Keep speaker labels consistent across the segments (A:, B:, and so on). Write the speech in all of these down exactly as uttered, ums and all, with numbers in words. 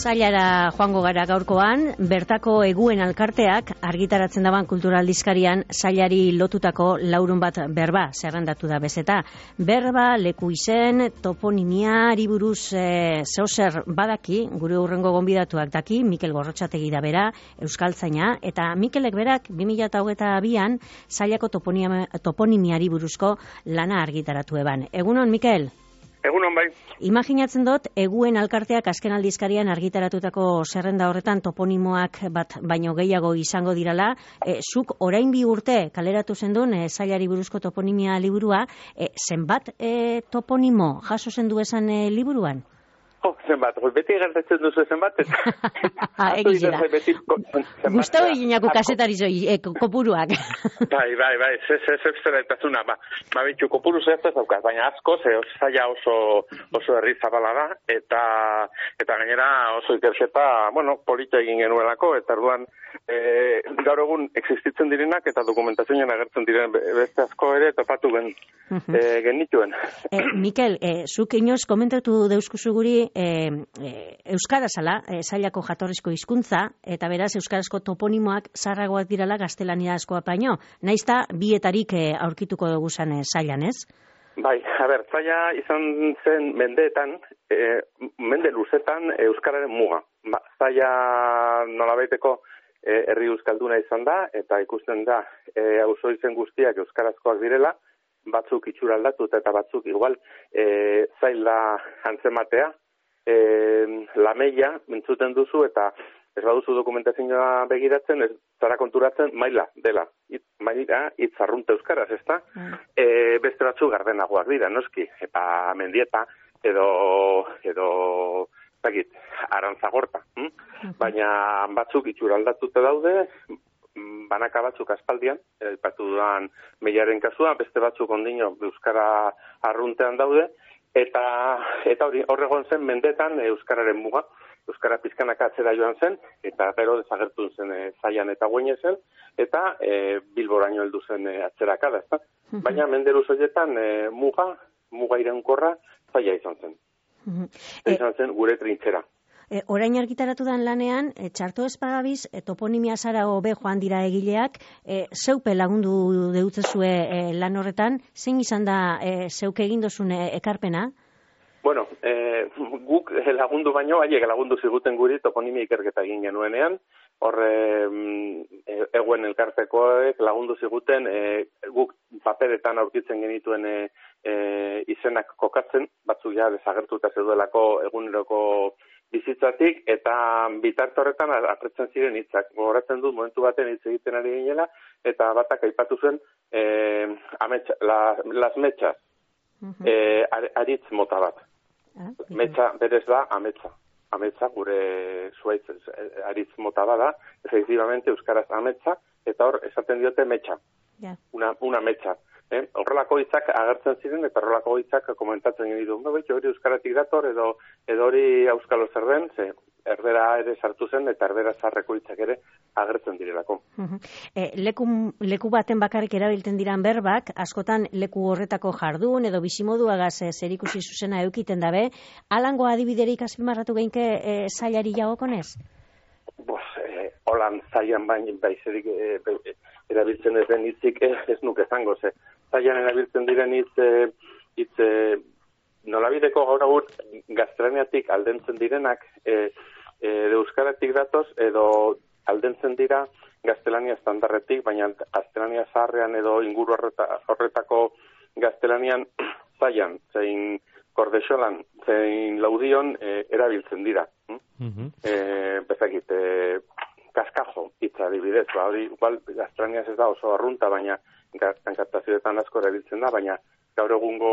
A: Zailara joango gara gaurkoan, bertako eguen alkarteak argitaratzen daban kulturaldizkarian zailari lotutako laurun bat berba zerrendatu da bezeta. Berba, leku izen, toponimiari buruz e, zeozer badaki, gure hurrengo gonbidatuak daki, Mikel Gorrotxategi da bera, euskaltzaina, eta Mikelek berak bi mila hogeita bian zailako toponimiari buruzko lana argitaratu eban. Egunon, Mikel?
B: Egunon bai.
A: Imaginatzen dut, eguen alkarteak azken aldizkarian argitaratutako zerrenda horretan toponimoak bat baino gehiago izango dirala. E, zuk orain bi urte kaleratu zendun e, zailari buruzko toponimia liburua, e, zenbat e, toponimo jaso zendu esan e, liburuan?
B: Oh, zenbat, beti gertatzen duzu zenbat.
A: Egizera. Gustau eginako kasetari zoi, e, kopuruak.
B: Bai, bai, bai, ze, ze, ze, zera etazuna, ba, ba, bitxu, kopuru zertaz daukaz, baina asko, ze, zaila oso, oso herri zabala da, eta, eta gainera oso ikerketa, bueno, polita egin genuelako, eta orduan, e, gaur egun existitzen direnak, eta dokumentazioen agertzen diren beste asko ere, topatu gen, e, genituen.
A: E, Mikel, e, zuk inoz komentatu deuskuzu guri, E, e, euskara zala, e, zailako jatorrizko hizkuntza, eta beraz euskarazko toponimoak zarragoak dirala gaztelaniazkoa baino. Naizta bietarik e, aurkituko dugu zan e, zailan, ez?
B: Bai, a ber, zaila izan zen mendeetan, e, mende luzetan euskararen muga. Ba, zaila nolabaiteko e, herri euskalduna izan da, eta ikusten da e, auzo izen guztiak euskarazkoak direla, batzuk itxura aldatu eta batzuk igual e, zaila antzematea, E, lameia mentzuten duzu eta ez baduzu dokumentazioa begiratzen, ez zara konturatzen maila dela. It, maila itzarrunte euskaraz, ezta? Mm. E, beste batzu gardenagoak dira, noski. Eta mendieta edo, edo zakit, arantzagorta. Hm? Mm-hmm. Baina batzuk itxura aldatute daude, banaka batzuk aspaldian, aipatu dudan meiaren kasua, beste batzuk ondino euskara arruntean daude, Eta eta hori horregon zen mendetan euskararen muga, euskara pizkanaka atzera joan zen, eta gero desagertu zen e, zailan eta guene zen, eta e, Bilboraino heldu zen e, atzeraka da, ezta? Uh-huh. Baina menderuz horietan e, muga, muga iraunkorra zaila izan zen. Uh-huh. Izan zen gure trintzera.
A: E, orain argitaratu dan lanean, e, txarto espagabiz, e, toponimia zara hobe joan dira egileak, e, zeupe lagundu deutzezue e, lan horretan, zein izan da e, zeuke egin dozun e, ekarpena?
B: Bueno, e, guk lagundu baino, haiek lagundu ziguten guri toponimia ikerketa egin genuenean, horre e, eguen elkartekoek lagundu ziguten, e, guk paperetan aurkitzen genituen e, e, izenak kokatzen, batzuk ja desagertuta zeudelako eguneroko bizitzatik, eta bitarte horretan apretzen ziren hitzak. Gogoratzen dut momentu baten hitz egiten ari ginela, eta batak aipatu zen e, ametsa, la, las mechas, uh-huh. e, aritz mota bat. Ah, Metxa berez da ametsa. Ametsa gure zuaitz aritz mota bada, efectivamente euskaraz ametsa, eta hor esaten diote metxa. Yeah. Una, una metxa. Eh? Horrelako hitzak agertzen ziren eta horrelako hitzak komentatzen genitu. Hori euskaratik dator edo edo hori euskalo zer den, ze erdera ere sartu zen eta erdera zarreko hitzak ere agertzen direlako.
A: Uh-huh. E, leku, leku baten bakarrik erabiltzen diran berbak, askotan leku horretako jardun edo bizimoduagaz e, zerikusi zuzena eukiten dabe, alango adibiderik azpimarratu geinke e, zailari jagokonez?
B: Bos, eh, holan zailan bain, baizerik eh, erabiltzen ez den hitzik eh, ez nuke zango, ze zailan erabiltzen diren hitz, eh, hitz eh, nolabideko gaur agur gaztelaniatik aldentzen direnak eh, eh, euskaratik datoz edo aldentzen dira gaztelania estandarretik, baina gaztelania zaharrean edo inguru horreta, horretako gaztelanian zailan, zein kordexolan, zein laudion eh, erabiltzen dira. Uh-huh. Eh, bezakit, eh, kaskajo hitza adibidez, ba, hori igual gaztelaniaz ez da oso arrunta, baina enkantazioetan asko erabiltzen da, baina gaur egungo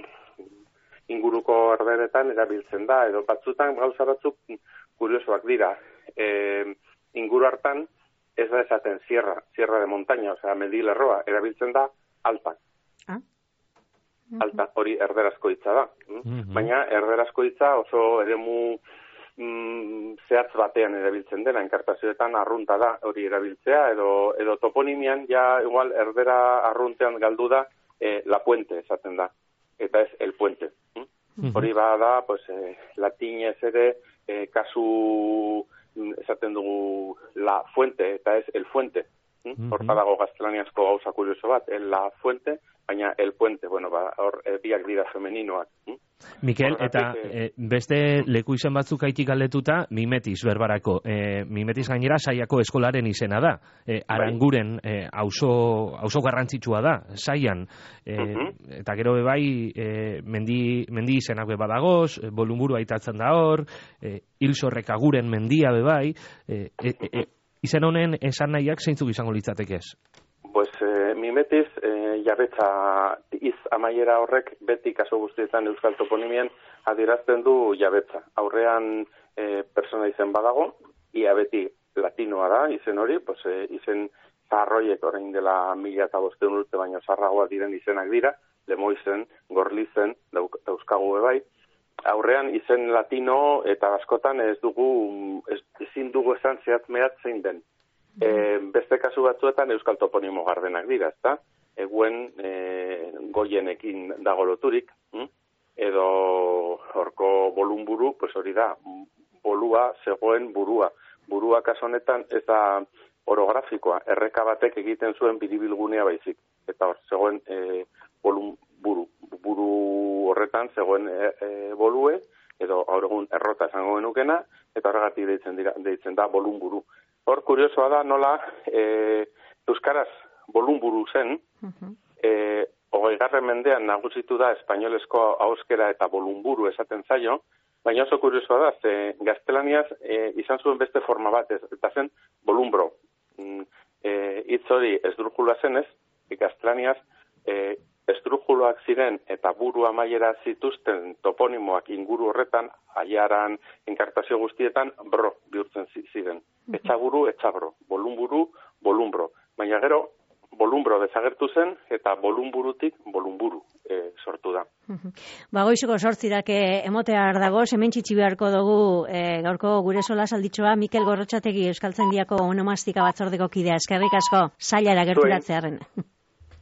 B: inguruko erderetan erabiltzen da, edo batzutan gauza batzuk kuriosoak dira. Eh, inguru hartan ez da esaten sierra, sierra de montaña, osea, medilerroa, erabiltzen da alta. Ah? Uh-huh. Alta, hori erderazko hitza da. Uh-huh. Baina erderazko hitza oso eremu mm, zehatz batean erabiltzen dena, enkartazioetan arrunta da hori erabiltzea, edo, edo toponimian ja igual erdera arruntean galdu da eh, la puente esaten da, eta ez el puente. Uh-huh. Hori bada, pues, eh, latinez ere e, kasu esaten dugu la fuente, eta ez el fuente. Mm-hmm. Horta dago gaztelaniazko gauza kurioso bat, el la fuente, baina el puente, bueno, ba, hor e, biak dira femeninoak. Mm?
C: Mikel, eta e, beste leku izen batzuk aitik galdetuta, mimetis berbarako. E, mimetis gainera saiako eskolaren izena da. E, Aranguren e, auzo, auzo garrantzitsua da, saian. E, uh-huh. Eta gero bebai, e, mendi, mendi izenak beba dagoz, e, Bolumburu aitatzen da hor, e, Hilsorrek aguren mendia bebai. E, e, e, izen honen esan nahiak zeintzuk izango litzateke ez?
B: Pues eh, mimetis, eh, jabetza iz amaiera horrek beti kaso guztietan euskal toponimien adierazten du jabetza. Aurrean eh, persona izen badago, ia beti latinoa da izen hori, pues, eh, izen zarroiek orain dela mila eta bosteun urte baino zarragoa diren izenak dira, lemoizen, gorlizen, dauzkagu ebai. Aurrean izen latino eta askotan ez dugu, ez, ezin dugu esan zehatz mehatz zein den. E, beste kasu batzuetan euskal toponimo gardenak dira, ezta? Eguen e, goienekin dago loturik, hm? Edo horko bolumburu, pues hori da, bolua zegoen burua. Burua kasu honetan ez da orografikoa, erreka batek egiten zuen biribilgunea baizik. Eta hor, zegoen e, bolumburu. Buru horretan zegoen e, e, bolue, edo gaur egun errota esango genukena, eta horregatik deitzen, dira, deitzen da bolumburu. Hor, kuriosoa da, nola, e, euskaraz bolumburu zen, uh-huh. e, hogeigarren mendean nagusitu da espainolezko ahoskera eta bolumburu esaten zaio, baina oso kuriosoa da, ze gaztelaniaz e, izan zuen beste forma bat, ez, eta zen bolumbro. E, hitz hori esdrujula zenez, gaztelaniaz e, esdrujuloak ziren eta buru amaiera zituzten toponimoak inguru horretan, aiaran, enkartazio guztietan, bro bihurtzen ziren. Etxaburu, etxabro, bolumburu, bolumbro. Baina gero, bolumbro desagertu zen eta bolumburutik bolumburu e, sortu da.
A: Bagoizuko sortzirak emotear dago, hemen txitsi beharko dugu e, gaurko gure sola salditxoa, Mikel Gorrotxategi Euskaltzaindiako onomastika batzordeko kidea. Eskerrik asko, sailara gerturatzearen.